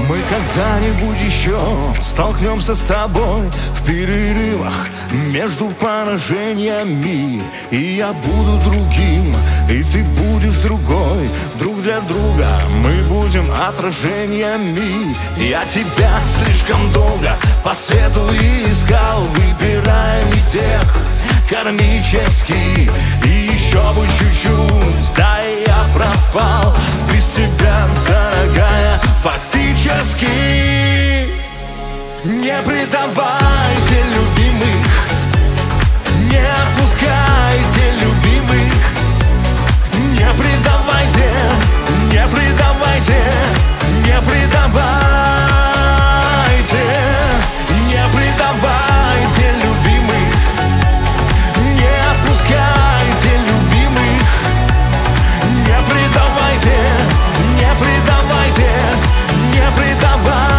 Мы когда-нибудь еще столкнемся с тобой в перерывах между поражениями. И я буду другим, и ты будешь другой. Друг для друга мы будем отражениями. Я тебя слишком долго по свету искал, выбирая не тех кармически. И еще бы чуть-чуть, да и я пропал без тебя, дорогая, фактически. Не предавайте любимых, не отпускайте любимых. Не предавайте, не предавайте, не предавайте, не предавайте любимых. Не отпускайте любимых. Не предавайте, не предавайте, не предавайте.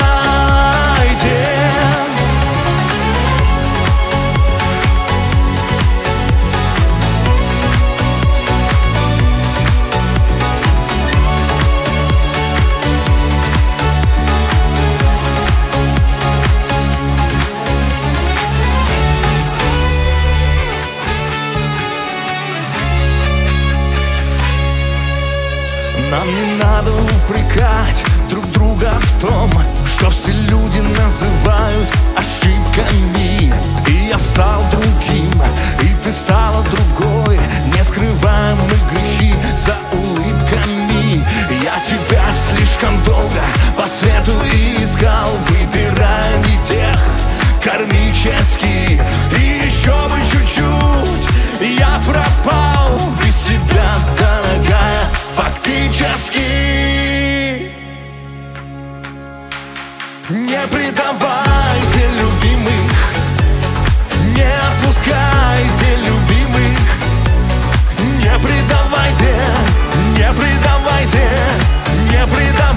Нам не надо упрекать друг друга в том, что все люди называют ошибками. И я стал другим, и ты стала другой. Не скрываем мы грехи за улыбками. Я тебя слишком долго по свету искал, выбирая не тех кармически. И еще бы чуть-чуть, я пропал без тебя, дорогая, фактически. Не предавайте любимых, не отпускайте любимых. Не предавайте, не предавайте, не предавайте.